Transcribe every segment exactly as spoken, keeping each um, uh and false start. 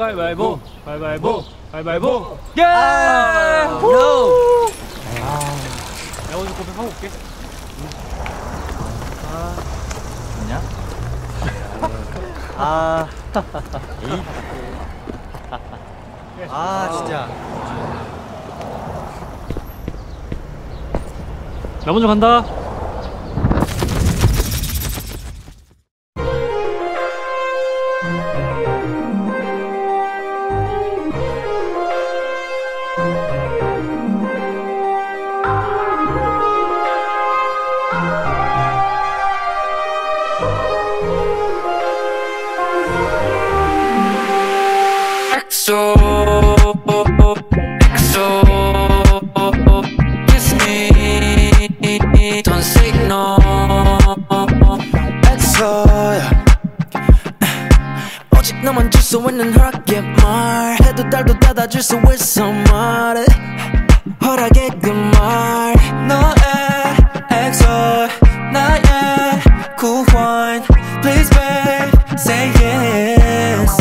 가위바위보 가위바위보 가위바위보. 예! 아, 후! 내가 먼저 고백 하고 올게. 아, 뭐냐? 아, 아 진짜. 나 먼저 간다. 엑소 엑소 kiss me don't say no 엑소야 오직 너만 줄 수 있는 허락의 말 해도 달도 닫아줄 수 있어 말해 허락의 그 말 너의 엑소 나의 구원 please babe say yes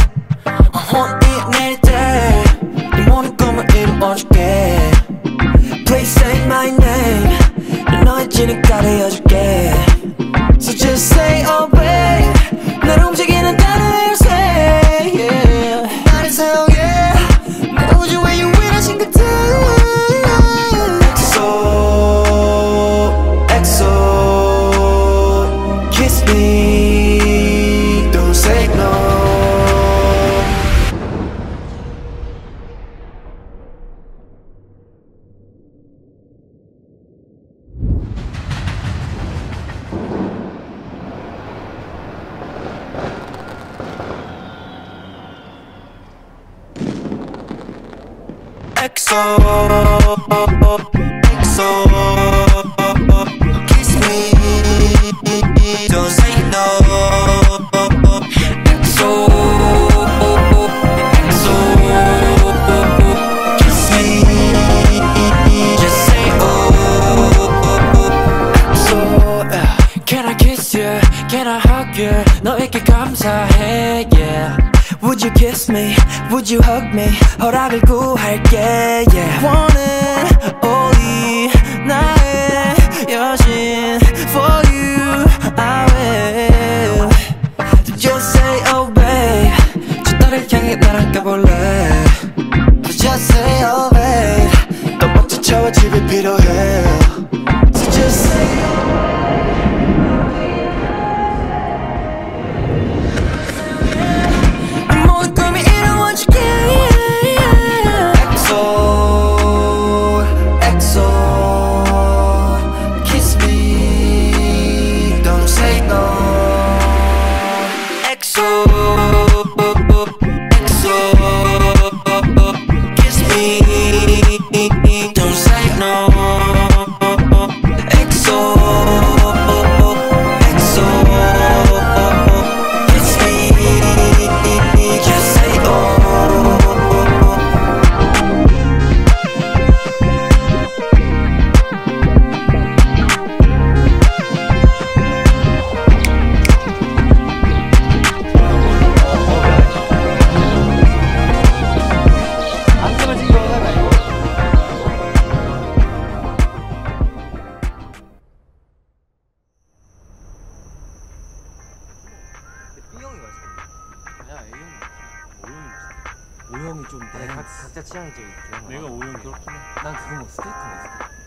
Please say my name 너의 지니까 되어줄게 So just say oh babe 날 움직이는 단어를 say yeah 나를 사용해 내 우주에 유일하신 그대 엑소 엑소 Kiss me Don't say no 엑소 엑소 Kiss me Don't say no 엑소 엑소 Kiss me Just say oh 엑소 Can I kiss you? Can I hug you? 너에게 감사해 yeah Would you kiss me? Would you hug me? 허락을 구할게 yeah. 원은 only 나의 여신 For you I will Just say oh babe 저 달을 향해 나랑 가볼래 Just say oh babe 너 먼저 차와 집이 필요해 So just say oh 오형이 좀 내 각, 각자 취향이 제일 좋은 거. 내가 오형 그렇긴 해. 난 그거 뭐 스테이크 먹었어.